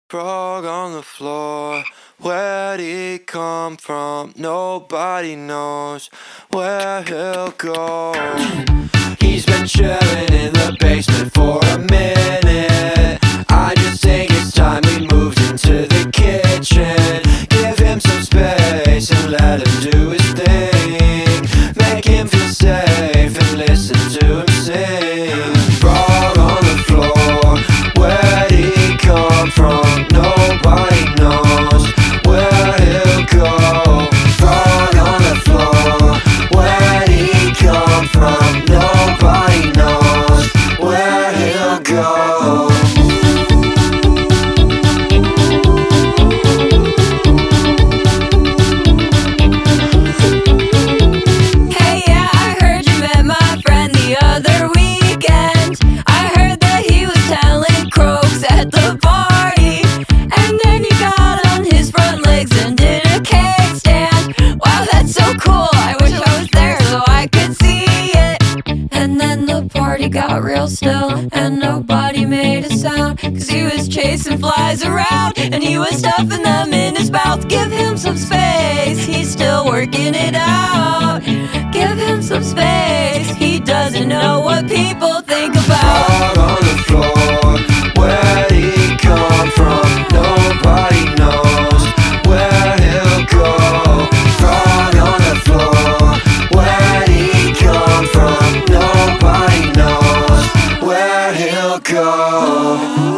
Frog on the floor, where'd he come from? Nobody knows where he'll go. He's been chilling in the basement for a minute. I just think it's time we moved into the kitchen. Give him some space and let him do his thing. Make him feel safe and listen to him sing. Frog on the floor, where'd he come from? Nobody knows where he'll go. Frog on the floor, where'd he come from? Nobody knows where he'll go. Hey, yeah, I heard you met my friend the other weekend. I heard that he was telling croaks at the party. And then you got on his front legs and did a cake stand. Wow, that's so cool. I wish I was there so I could see it. And then the party got real still and nobody made a sound, 'cause he was chasing flies around and he was stuffing them in his mouth. Give him some space, he's still working it out. Give him some space, he doesn't know what people think about. Frog on the floor, where'd he come from? Nobody knows where he'll go. Frog on the floor, where'd he come from? Nobody knows where he'll go.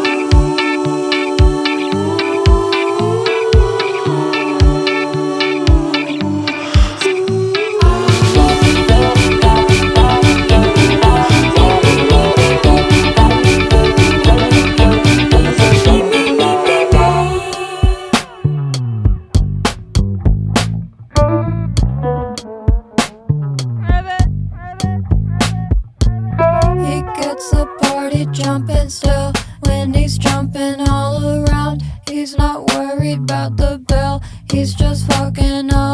He gets the party jumping still when he's jumping all around. He's not worried about the bill, he's just fucking up.